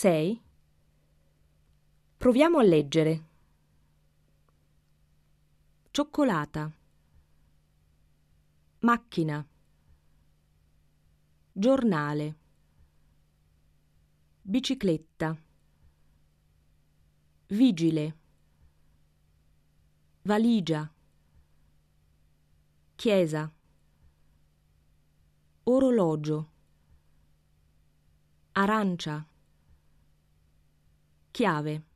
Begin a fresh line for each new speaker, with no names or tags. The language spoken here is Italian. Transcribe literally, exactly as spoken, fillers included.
sei. Proviamo a leggere. Cioccolata. Macchina. Giornale. Bicicletta. Vigile. Valigia. Chiesa. Orologio. Arancia. Chiave.